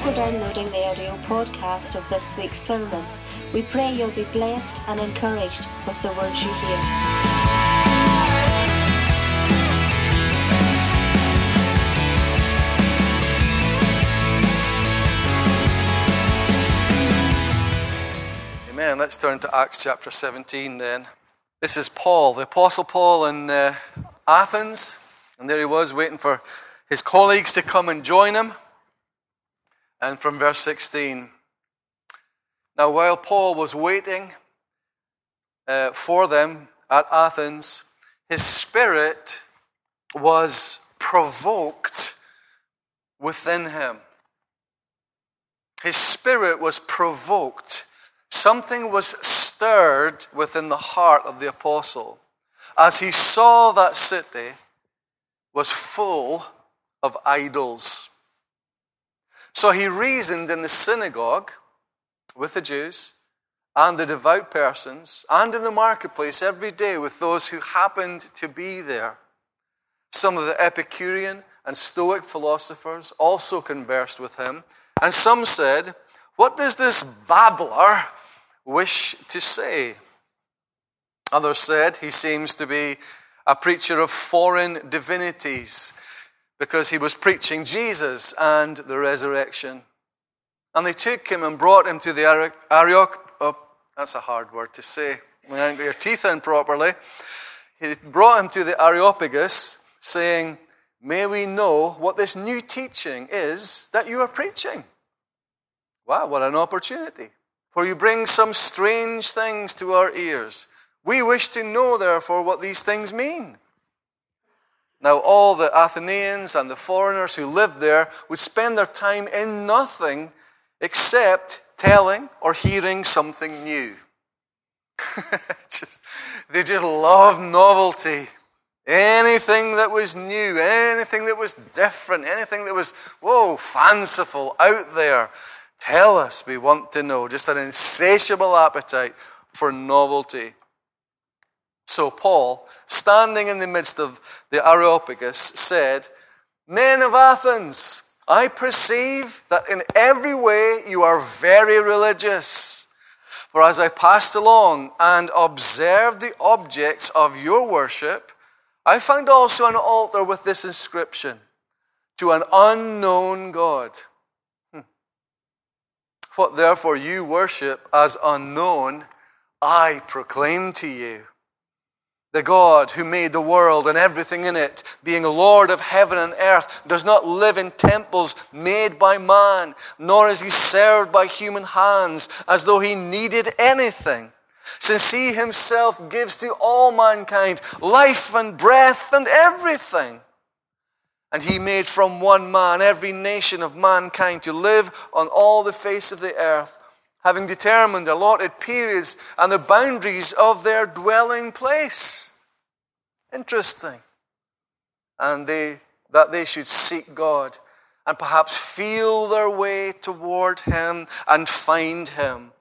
for downloading the audio podcast of this week's sermon. We pray you'll be blessed and encouraged with the words you hear. Amen. Let's turn to Acts chapter 17 then. This is Paul, the Apostle Paul in Athens. And there he was waiting for his colleagues to come and join him. And from verse 16. Now while Paul was waiting for them at Athens, his spirit was provoked within him. His spirit was provoked. Something was stirred within the heart of the apostle as he saw that city was full of idols. So he reasoned in the synagogue with the Jews and the devout persons and in the marketplace every day with those who happened to be there. Some of the Epicurean and Stoic philosophers also conversed with him, and some said, "What does this babbler wish to say?" Others said, "He seems to be a preacher of foreign divinities," because he was preaching Jesus and the resurrection. And they took him and brought him to the that's a hard word to say when you haven't got your teeth in properly. He brought him to the Areopagus, saying, "May we know what this new teaching is that you are preaching?" Wow, what an opportunity. "For you bring some strange things to our ears. We wish to know, therefore, what these things mean." Now all the Athenians and the foreigners who lived there would spend their time in nothing except telling or hearing something new. They just loved novelty. Anything that was new, anything that was different, anything that was, fanciful, out there. Tell us, we want to know. Just an insatiable appetite for novelty. So Paul, standing in the midst of the Areopagus, said, "Men of Athens, I perceive that in every way you are very religious. For as I passed along and observed the objects of your worship, I found also an altar with this inscription, 'To an unknown God.' What therefore you worship as unknown, I proclaim to you. The God who made the world and everything in it, being Lord of heaven and earth, does not live in temples made by man, nor is he served by human hands as though he needed anything, since he himself gives to all mankind life and breath and everything. And he made from one man every nation of mankind to live on all the face of the earth, having determined allotted periods and the boundaries of their dwelling place." Interesting. And that they should seek God and perhaps feel their way toward him and find him.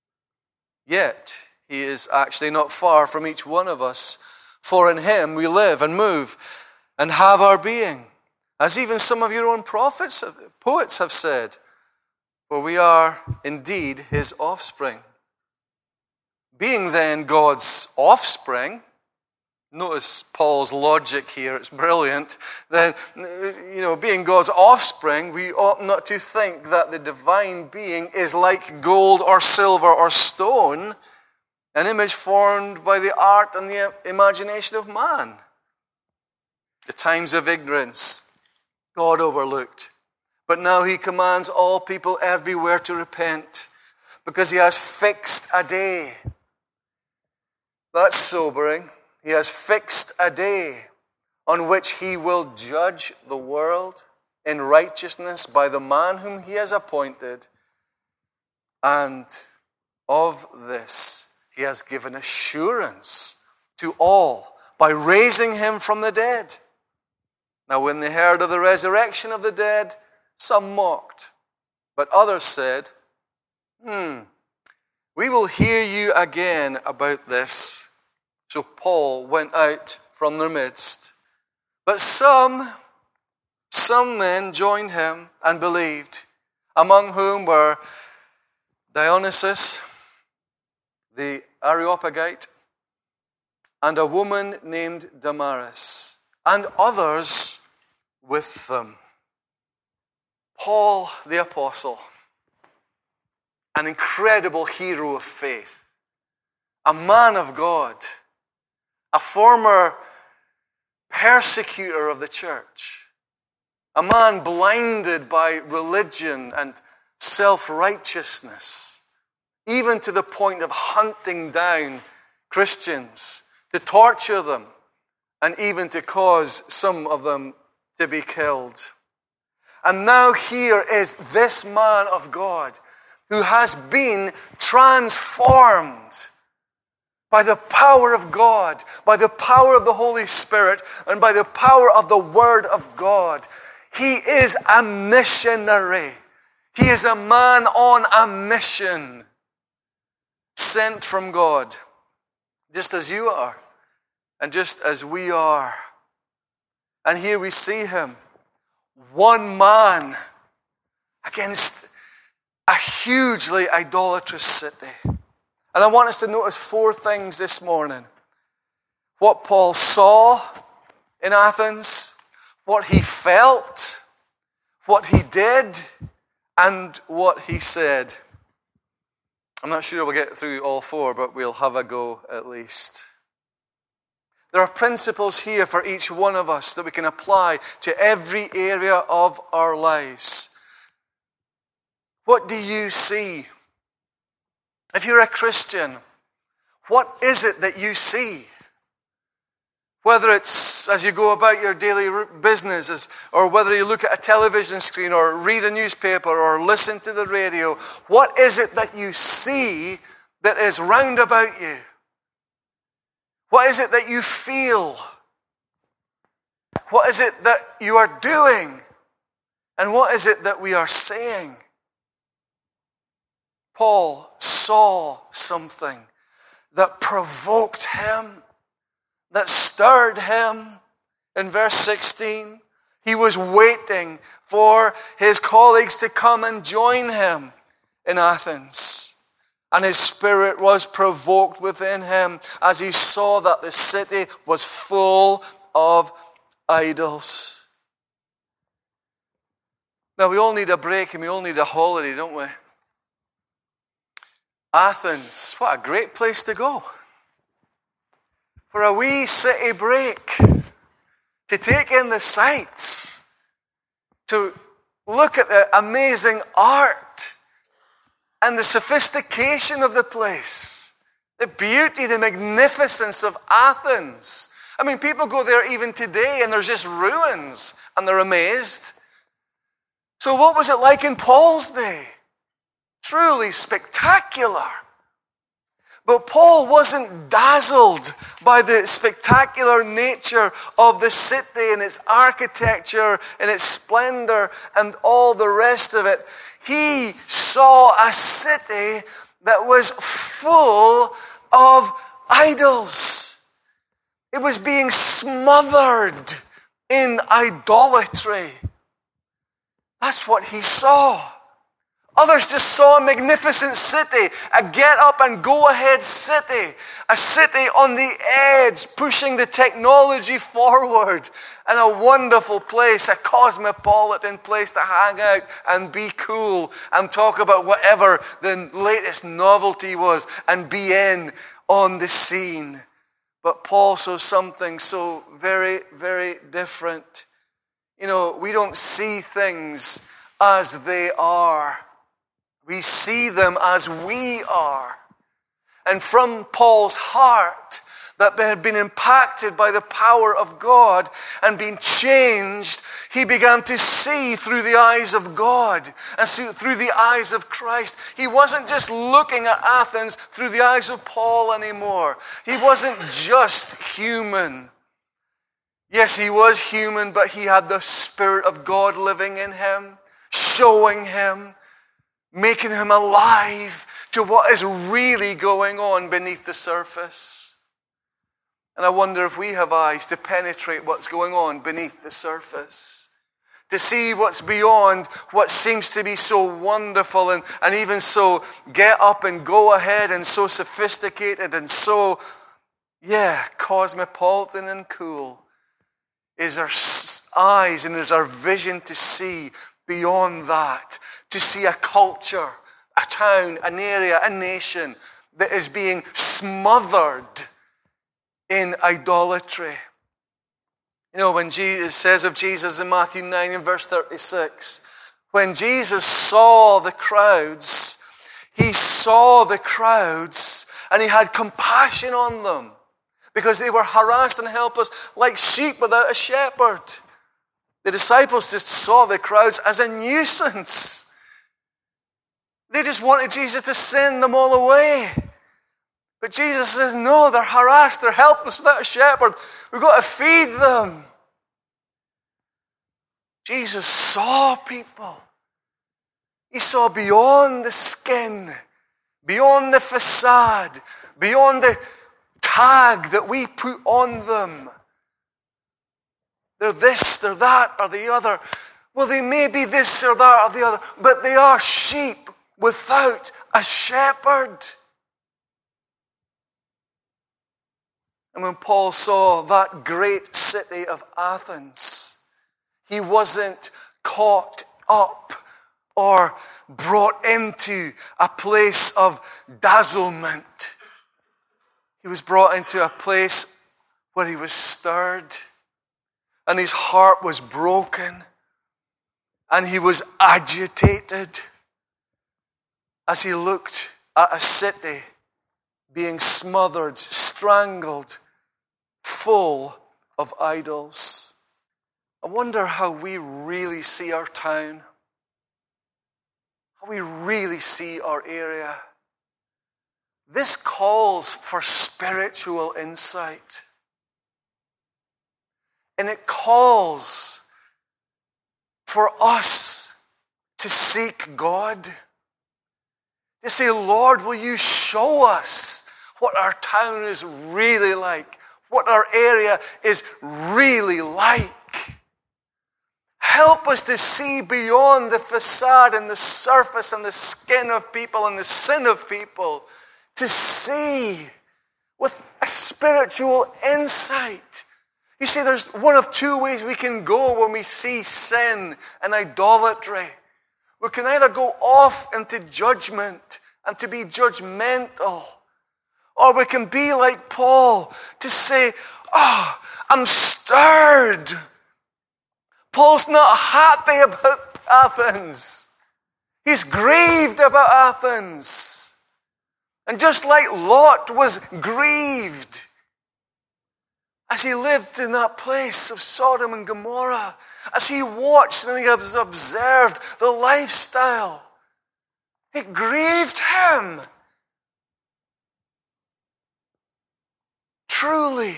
Yet he is actually not far from each one of us, for in him we live and move and have our being, as even some of your own poets have said. For we are indeed his offspring. Being then God's offspring, notice Paul's logic here, it's brilliant. Then, being God's offspring, we ought not to think that the divine being is like gold or silver or stone, an image formed by the art and the imagination of man. The times of ignorance God overlooked. But now he commands all people everywhere to repent, because he has fixed a day. That's sobering. He has fixed a day on which he will judge the world in righteousness by the man whom he has appointed. And of this he has given assurance to all by raising him from the dead. Now when they heard of the resurrection of the dead, some mocked, but others said, "We will hear you again about this." So Paul went out from their midst. But some men joined him and believed, among whom were Dionysus, the Areopagite, and a woman named Damaris, and others with them. Paul the Apostle, an incredible hero of faith, a man of God, a former persecutor of the church, a man blinded by religion and self-righteousness, even to the point of hunting down Christians, to torture them, and even to cause some of them to be killed. And now here is this man of God who has been transformed by the power of God, by the power of the Holy Spirit, and by the power of the Word of God. He is a missionary. He is a man on a mission, sent from God, just as you are, and just as we are. And here we see him, one man against a hugely idolatrous city. And I want us to notice 4 things this morning. What Paul saw in Athens, what he felt, what he did, and what he said. I'm not sure we'll get through all 4, but we'll have a go at least. There are principles here for each one of us that we can apply to every area of our lives. What do you see? If you're a Christian, what is it that you see? Whether it's as you go about your daily business, or whether you look at a television screen, or read a newspaper, or listen to the radio, what is it that you see that is round about you? What is it that you feel? What is it that you are doing? And what is it that we are saying? Paul saw something that provoked him, that stirred him. In verse 16, he was waiting for his colleagues to come and join him in Athens. And his spirit was provoked within him as he saw that the city was full of idols. Now, we all need a break and we all need a holiday, don't we? Athens, what a great place to go. For a wee city break, to take in the sights, to look at the amazing art and the sophistication of the place, the beauty, the magnificence of Athens. I mean, people go there even today and there's just ruins and they're amazed. So what was it like in Paul's day? Truly spectacular. But Paul wasn't dazzled by the spectacular nature of the city and its architecture and its splendor and all the rest of it. He saw a city that was full of idols. It was being smothered in idolatry. That's what he saw. Others just saw a magnificent city, a get-up-and-go-ahead city, a city on the edge, pushing the technology forward, and a wonderful place, a cosmopolitan place to hang out and be cool and talk about whatever the latest novelty was and be in on the scene. But Paul saw something so very, very different. You know, we don't see things as they are. We see them as we are. And from Paul's heart, that had been impacted by the power of God and been changed, he began to see through the eyes of God and through the eyes of Christ. He wasn't just looking at Athens through the eyes of Paul anymore. He wasn't just human. Yes, he was human, but he had the Spirit of God living in him, showing him, making him alive to what is really going on beneath the surface. And I wonder if we have eyes to penetrate what's going on beneath the surface, to see what's beyond what seems to be so wonderful and even so get up and go ahead and so sophisticated and so, cosmopolitan and cool, is our eyes and is our vision to see beyond that, to see a culture, a town, an area, a nation that is being smothered in idolatry. You know, when Jesus says of Jesus in Matthew 9 and verse 36, when Jesus saw the crowds, he saw the crowds and he had compassion on them because they were harassed and helpless like sheep without a shepherd. The disciples just saw the crowds as a nuisance. They just wanted Jesus to send them all away. But Jesus says, no, they're harassed, they're helpless without a shepherd. We've got to feed them. Jesus saw people. He saw beyond the skin, beyond the facade, beyond the tag that we put on them. They're this, they're that, or the other. Well, they may be this or that or the other, but they are sheep without a shepherd. And when Paul saw that great city of Athens, he wasn't caught up or brought into a place of dazzlement. He was brought into a place where he was stirred and his heart was broken and he was agitated as he looked at a city being smothered, strangled, full of idols. I wonder how we really see our town, how we really see our area. This calls for spiritual insight. And it calls for us to seek God. To say, Lord, will you show us what our town is really like, what our area is really like. Help us to see beyond the facade and the surface and the skin of people and the sin of people, to see with a spiritual insight. You see, there's one of two ways we can go when we see sin and idolatry. We can either go off into judgment and to be judgmental, or we can be like Paul to say, I'm stirred. Paul's not happy about Athens. He's grieved about Athens. And just like Lot was grieved as he lived in that place of Sodom and Gomorrah, as he watched and he observed the lifestyle, it grieved him. Truly.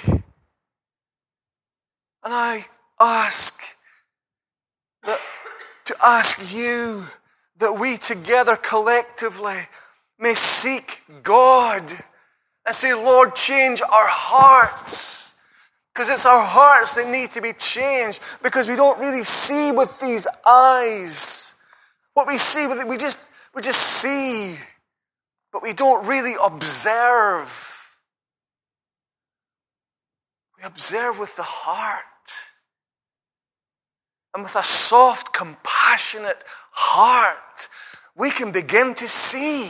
And I ask you that we together collectively may seek God and say, Lord, change our hearts. Because it's our hearts that need to be changed, because we don't really see with these eyes. What we see with it, we just see, but we don't really observe. We observe with the heart. And with a soft, compassionate heart, we can begin to see.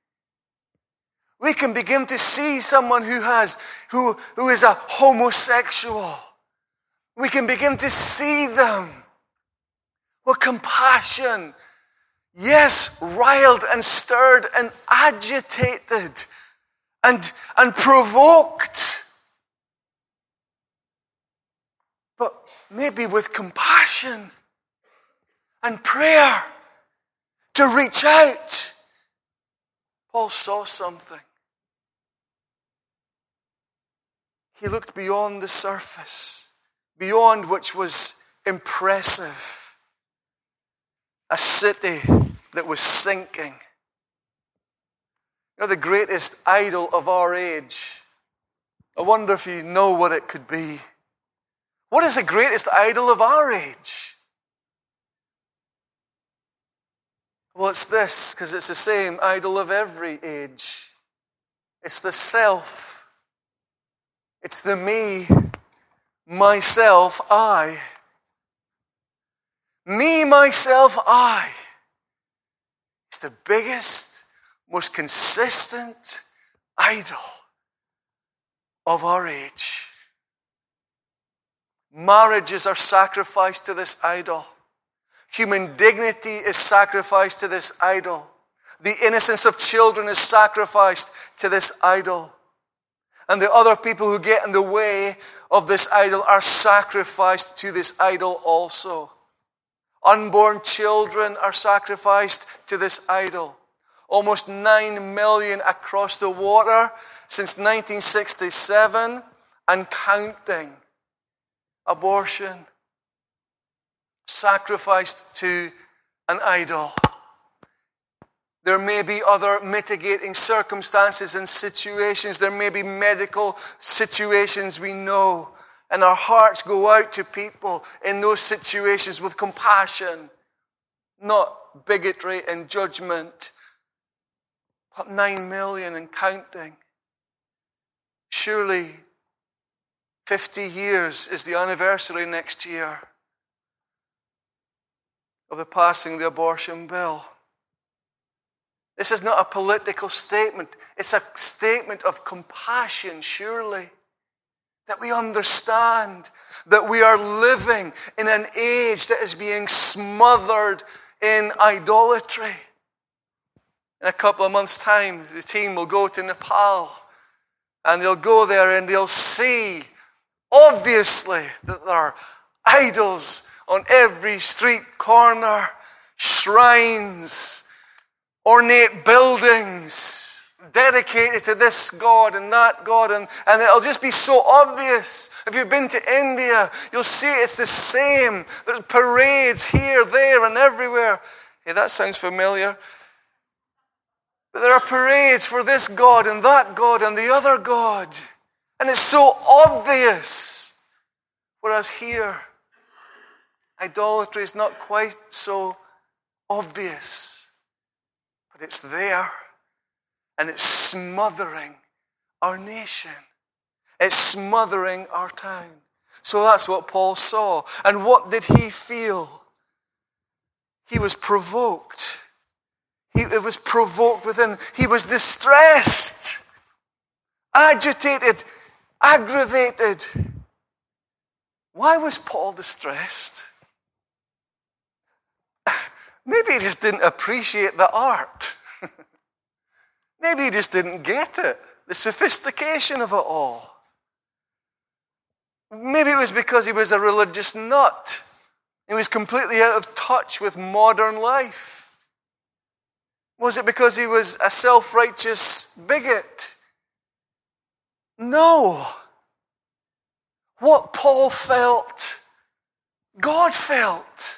We can begin to see someone who is a homosexual. We can begin to see them with compassion. Yes, riled and stirred and agitated and provoked. But maybe with compassion and prayer to reach out. Paul saw something. He looked beyond the surface, beyond which was impressive. A city that was sinking. You know, the greatest idol of our age. I wonder if you know what it could be. What is the greatest idol of our age? Well, it's this, because it's the same idol of every age. It's the self. It's the me, myself, I. Me, myself, I. It's the biggest, most consistent idol of our age. Marriages are sacrificed to this idol. Human dignity is sacrificed to this idol. The innocence of children is sacrificed to this idol. And the other people who get in the way of this idol are sacrificed to this idol also. Unborn children are sacrificed to this idol. Almost 9 million across the water since 1967 and counting. Abortion. Sacrificed to an idol. There may be other mitigating circumstances and situations. There may be medical situations we know. And our hearts go out to people in those situations with compassion, not bigotry and judgment. But 9 million and counting. Surely 50 years is the anniversary next year of the passing of the abortion bill. This is not a political statement. It's a statement of compassion, surely. That we understand that we are living in an age that is being smothered in idolatry. In a couple of months' time, the team will go to Nepal. And they'll go there and they'll see, obviously, that there are idols on every street corner, shrines, ornate buildings dedicated to this God and that God, and it'll just be so obvious. If you've been to India, you'll see it's the same. There's parades here, there, and everywhere. Hey, that sounds familiar. But there are parades for this God and that God and the other God. And it's so obvious. Whereas here, idolatry is not quite so obvious. But it's there. And it's smothering our nation. It's smothering our town. So that's what Paul saw. And what did he feel? He was provoked. It was provoked within. He was distressed, agitated, aggravated. Why was Paul distressed? Maybe he just didn't appreciate the art. Maybe he just didn't get it, the sophistication of it all. Maybe it was because he was a religious nut. He was completely out of touch with modern life. Was it because he was a self-righteous bigot? No. What Paul felt, God felt.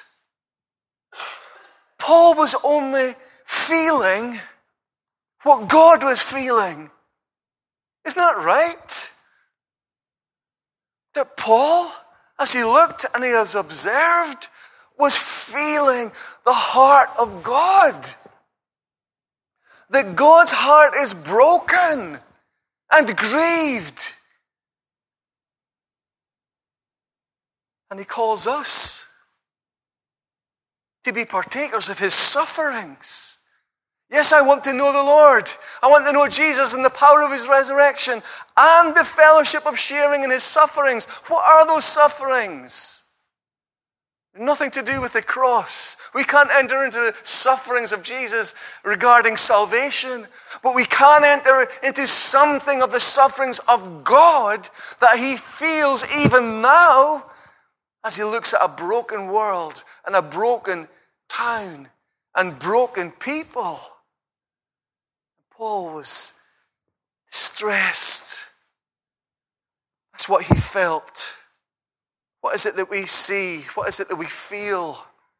Paul was only feeling what God was feeling. Isn't that right? That Paul, as he looked and he has observed, was feeling the heart of God. That God's heart is broken and grieved. And he calls us to be partakers of his sufferings. Yes, I want to know the Lord. I want to know Jesus and the power of his resurrection and the fellowship of sharing in his sufferings. What are those sufferings? Nothing to do with the cross. We can't enter into the sufferings of Jesus regarding salvation, but we can enter into something of the sufferings of God that he feels even now as he looks at a broken world and a broken town and broken people. Paul was distressed. That's what he felt. What is it that we see? What is it that we feel?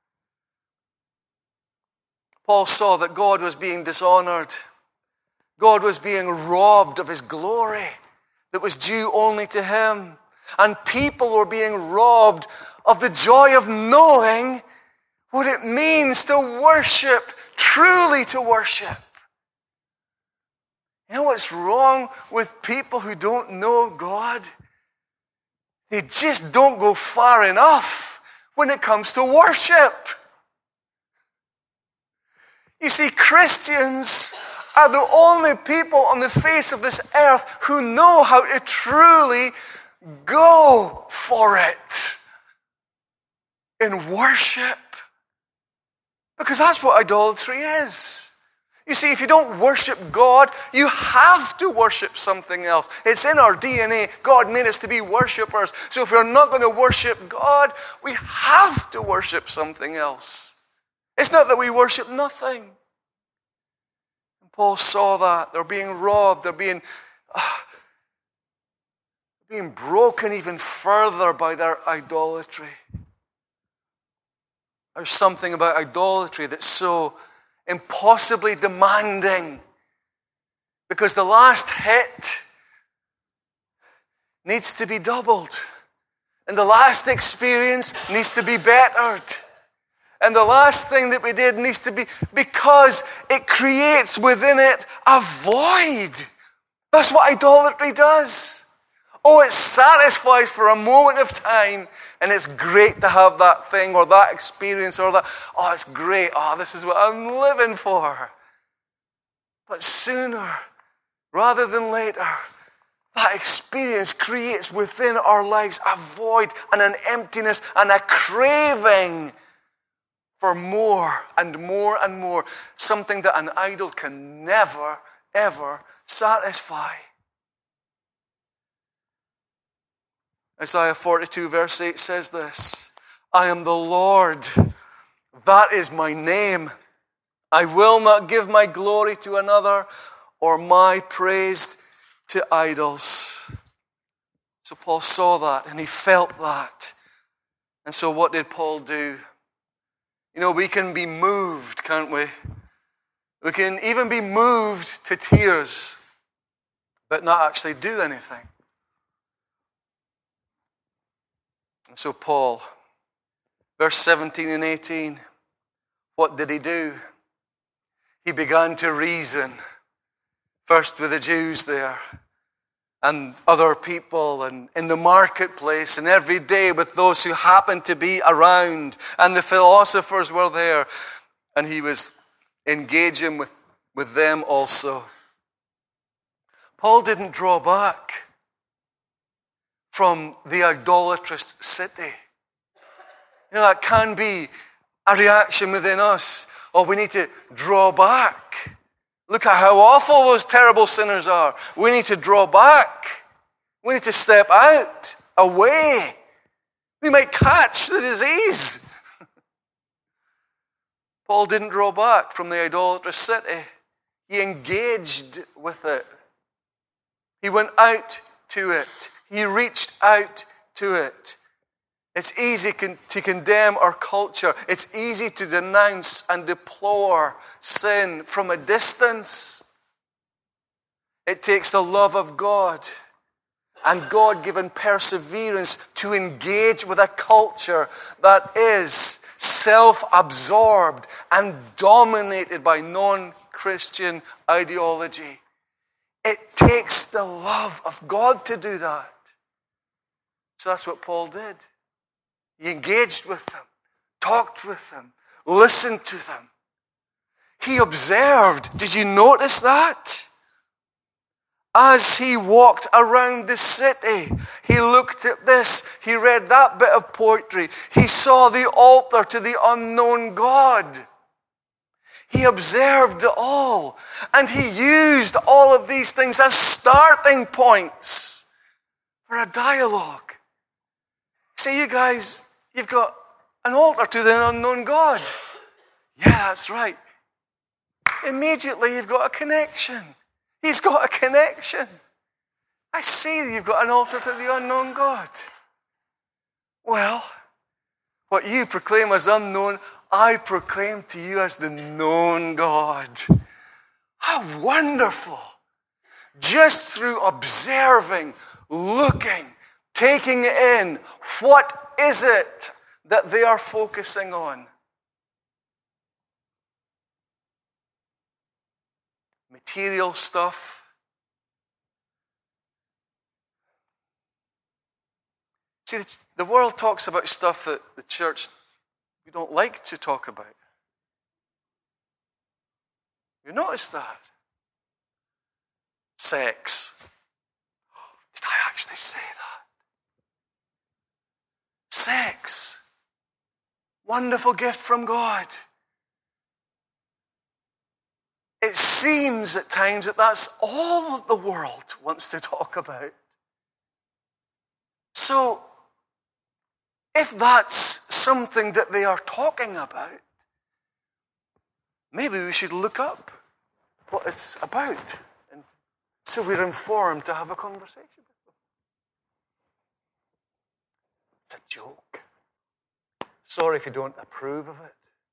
Paul saw that God was being dishonored. God was being robbed of his glory that was due only to him. And people were being robbed of the joy of knowing what it means to worship truly to worship. You know what's wrong with people who don't know God? They just don't go far enough when it comes to worship. You see, Christians are the only people on the face of this earth who know how to truly go for it in worship. Because that's what idolatry is. You see, if you don't worship God, you have to worship something else. It's in our DNA. God made us to be worshipers. So if we're not going to worship God, we have to worship something else. It's not that we worship nothing. And Paul saw that. They're being robbed. They're being broken even further by their idolatry. There's something about idolatry that's so impossibly demanding, because the last hit needs to be doubled, and the last experience needs to be bettered, and the last thing that we did needs to be, because it creates within it a void. That's what idolatry does. Oh, it satisfies for a moment of time, and it's great to have that thing or that experience or that. Oh, it's great. Oh, this is what I'm living for. But sooner rather than later, that experience creates within our lives a void and an emptiness and a craving for more and more and more. Something that an idol can never, ever satisfy. Isaiah 42 verse 8 says this: I am the Lord, that is my name. I will not give my glory to another or my praise to idols. So Paul saw that and he felt that. And so what did Paul do? You know, we can be moved, can't we? We can even be moved to tears, but not actually do anything. And so Paul, verse 17 and 18, what did he do? He began to reason, first with the Jews there, and other people, and in the marketplace, and every day with those who happened to be around, and the philosophers were there, and he was engaging with them also. Paul didn't draw back from the idolatrous city. You know, that can be a reaction within us. Oh, we need to draw back. Look at how awful those terrible sinners are. We need to draw back. We need to step out, away. We might catch the disease. Paul didn't draw back from the idolatrous city. He engaged with it. He went out to it. He reached out to it. It's easy to condemn our culture. It's easy to denounce and deplore sin from a distance. It takes the love of God and God-given perseverance to engage with a culture that is self-absorbed and dominated by non-Christian ideology. It takes the love of God to do that. So that's what Paul did. He engaged with them, talked with them, listened to them. He observed. Did you notice that? As he walked around the city, he looked at this, he read that bit of poetry, he saw the altar to the unknown God. He observed it all, and he used all of these things as starting points for a dialogue. See, you guys, you've got an altar to the unknown God. Yeah, that's right. Immediately you've got a connection. He's got a connection. I see that you've got an altar to the unknown God. Well, what you proclaim as unknown, I proclaim to you as the known God. How wonderful. Just through observing, looking, taking it in, what is it that they are focusing on? material stuff. See, the world talks about stuff that the church, we don't like to talk about. You notice that? Sex. Did I actually say that? Sex. Wonderful gift from God. It seems at times that that's all that the world wants to talk about. So, if that's something that they are talking about, maybe we should look up what it's about, and so we're informed to have a conversation with them. It's a joke. Sorry if you don't approve of it.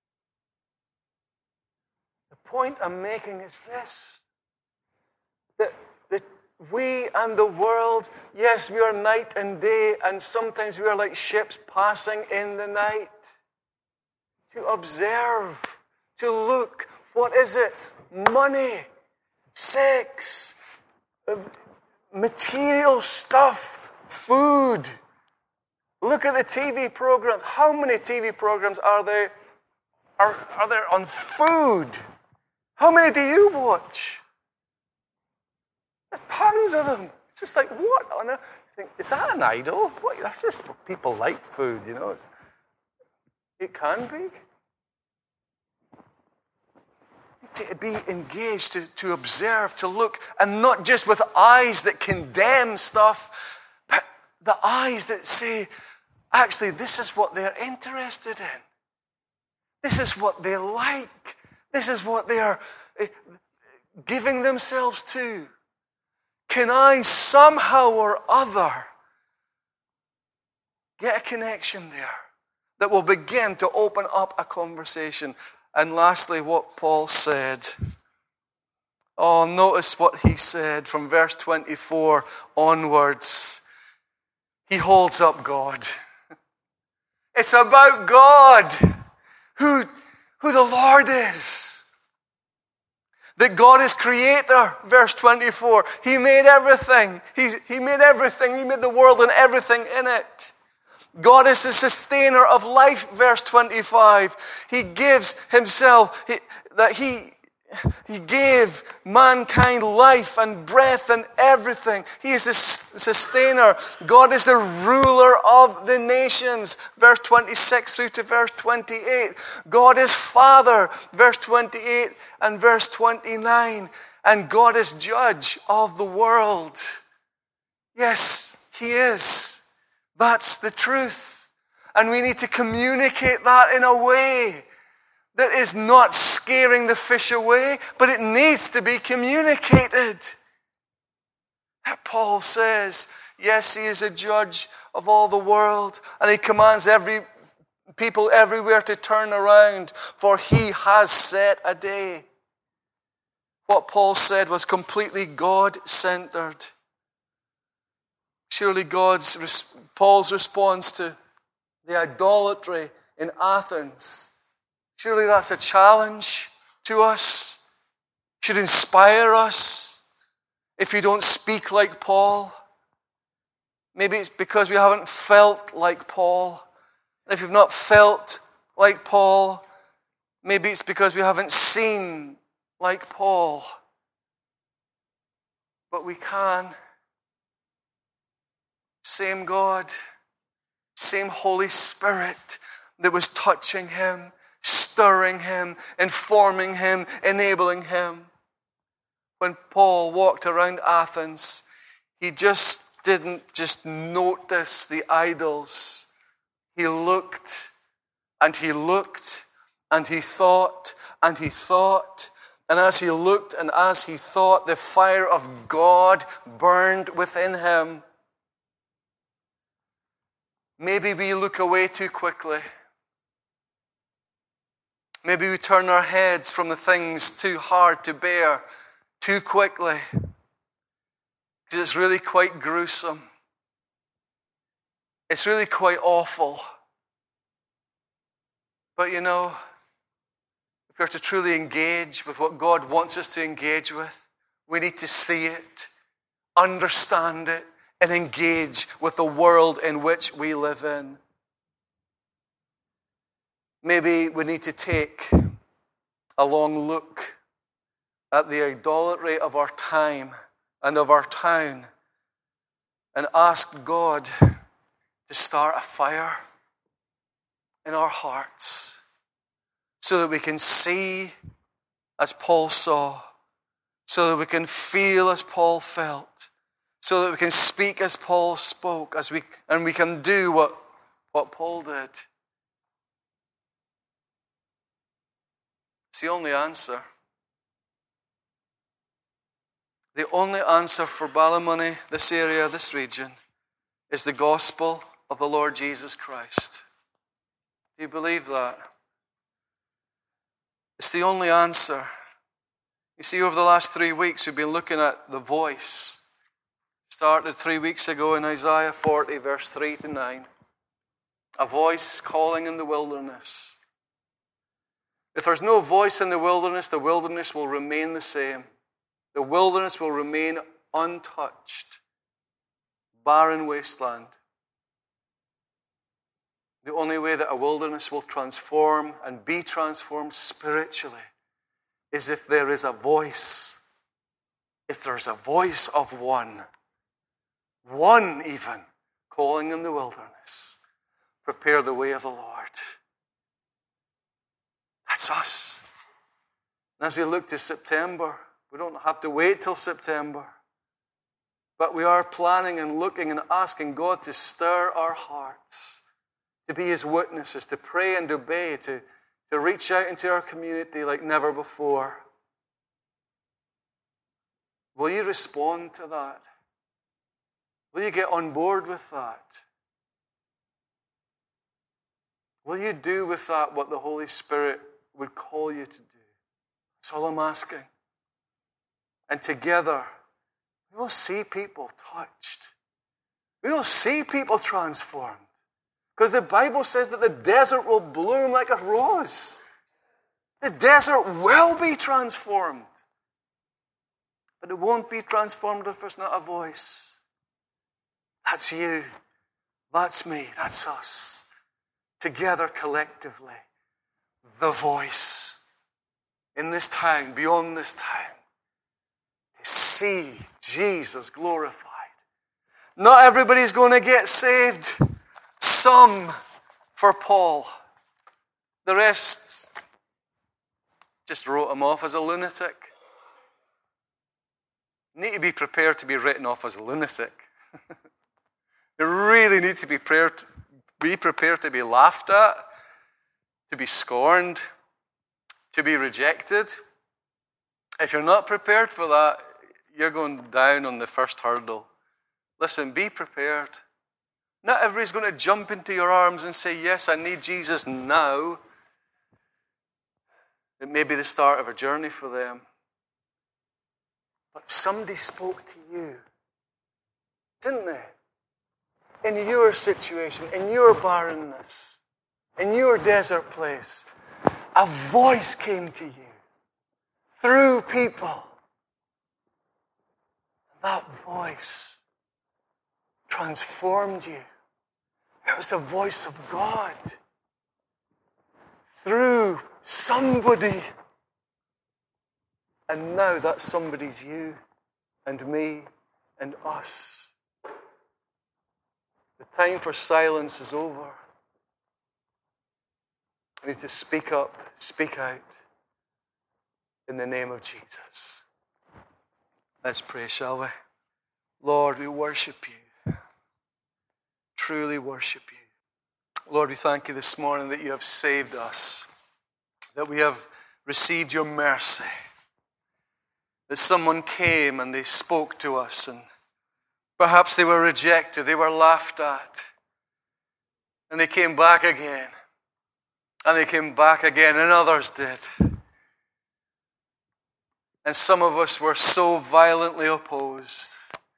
The point I'm making is this, that we and the world, yes, we are night and day, and sometimes we are like ships passing in the night. To observe, to look, what is it? Money, sex, material stuff, food. Look at the TV programs. How many TV programs are there on food? How many do you watch? There's tons of them. It's just like, what on earth? Is that an idol? What? That's just for people like food, you know. It can be. To be engaged, to observe, to look, and not just with eyes that condemn stuff, but the eyes that say, actually, this is what they're interested in. This is what they like. This is what they are giving themselves to. Can I somehow or other get a connection there that will begin to open up a conversation? And lastly, what Paul said. Oh, notice what he said from verse 24 onwards. He holds up God. It's about God, who the Lord is. That God is creator, verse 24. He made everything. He made everything. He made the world and everything in it. God is the sustainer of life, verse 25. He gives himself, he gave mankind life and breath and everything. He is the sustainer. God is the ruler of the nations, verse 26 through to verse 28. God is Father, verse 28 and verse 29. And God is judge of the world. Yes, he is. That's the truth. And we need to communicate that in a way that is not scaring the fish away, but it needs to be communicated. Paul says, yes, he is a judge of all the world, and he commands every people everywhere to turn around, for he has set a day. What Paul said was completely God-centered. Surely Paul's response to the idolatry in Athens, surely that's a challenge to us, should inspire us. If you don't speak like Paul, maybe it's because we haven't felt like Paul. And if you've not felt like Paul, maybe it's because we haven't seen like Paul. But we can. Same God, same Holy Spirit that was touching him, stirring him, informing him, enabling him. When Paul walked around Athens, he just didn't just notice the idols. He looked, and he looked, and he thought, and he thought. And as he looked and as he thought, the fire of God burned within him. Maybe we look away too quickly. Maybe we turn our heads from the things too hard to bear too quickly. Because it's really quite gruesome. It's really quite awful. But you know, if we are to truly engage with what God wants us to engage with, we need to see it, understand it, and engage with the world in which we live in. Maybe we need to take a long look at the idolatry of our time and of our town and ask God to start a fire in our hearts so that we can see as Paul saw, so that we can feel as Paul felt, so that we can speak as Paul spoke, and we can do what Paul did. It's the only answer. The only answer for Ballymoney, this area, this region, is the gospel of the Lord Jesus Christ. Do you believe that? It's the only answer. You see, over the last 3 weeks, we've been looking at the voice. Started 3 weeks ago in Isaiah 40, verse 3 to 9. A voice calling in the wilderness. If there's no voice in the wilderness will remain the same. The wilderness will remain untouched, barren wasteland. The only way that a wilderness will transform and be transformed spiritually is if there is a voice. If there's a voice of one even, calling in the wilderness, prepare the way of the Lord. That's us. And as we look to September, we don't have to wait till September. But we are planning and looking and asking God to stir our hearts, to be His witnesses, to pray and obey, to reach out into our community like never before. Will you respond to that? Will you get on board with that? Will you do with that what the Holy Spirit would call you to do? That's all I'm asking. And together, we will see people touched. We will see people transformed. Because the Bible says that the desert will bloom like a rose. The desert will be transformed. But it won't be transformed if there's not a voice. That's you. That's me. That's us. Together, collectively. The voice. In this town, beyond this town. See Jesus glorified. Not everybody's going to get saved. Some for Paul. The rest just wrote him off as a lunatic. You need to be prepared to be written off as a lunatic. You really need to be prepared to be laughed at, to be scorned, to be rejected. If you're not prepared for that, you're going down on the first hurdle. Listen, be prepared. Not everybody's going to jump into your arms and say, yes, I need Jesus now. It may be the start of a journey for them. But somebody spoke to you, didn't they? In your situation, in your barrenness, in your desert place, a voice came to you through people. That voice transformed you. It was the voice of God through somebody. And now that somebody's you and me and us. The time for silence is over. We need to speak up, speak out in the name of Jesus. Let's pray, shall we? Lord, we worship you. Truly worship you. Lord, we thank you this morning that you have saved us, that we have received your mercy, that someone came and they spoke to us, and perhaps they were rejected, they were laughed at, and they came back again, and they came back again, and others did. And some of us were so violently opposed.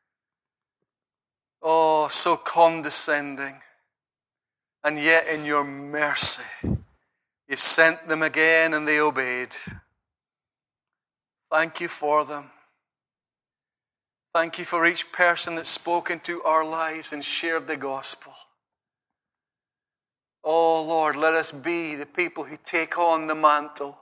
Oh, so condescending. And yet in your mercy, You sent them again and they obeyed. Thank you for them. Thank you for each person that's spoken to our lives and shared the gospel. Oh Lord, let us be the people who take on the mantle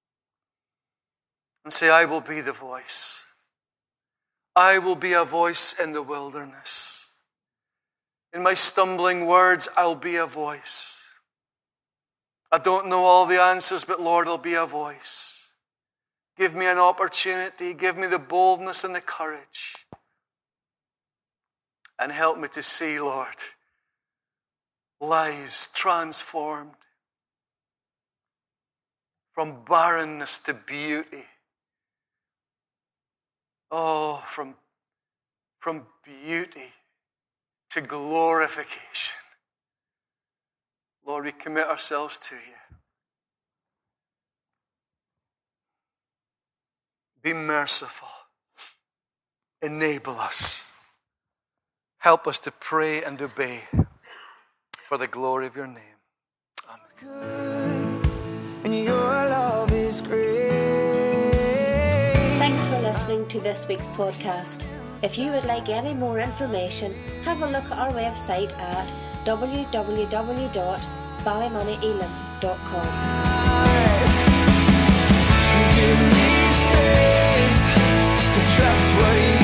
and say, I will be the voice. I will be a voice in the wilderness. In my stumbling words, I'll be a voice. I don't know all the answers, but Lord, I'll be a voice. Give me an opportunity. Give me the boldness and the courage. And help me to see, Lord, lives transformed from barrenness to beauty. Oh, from beauty to glorification. Lord, we commit ourselves to you. Be merciful. Enable us. Help us to pray and obey for the glory of your name. Amen. And your love is great. Thanks for listening to this week's podcast. If you would like any more information, have a look at our website at www.ballymoneyelam.com. Give me faith to trust what you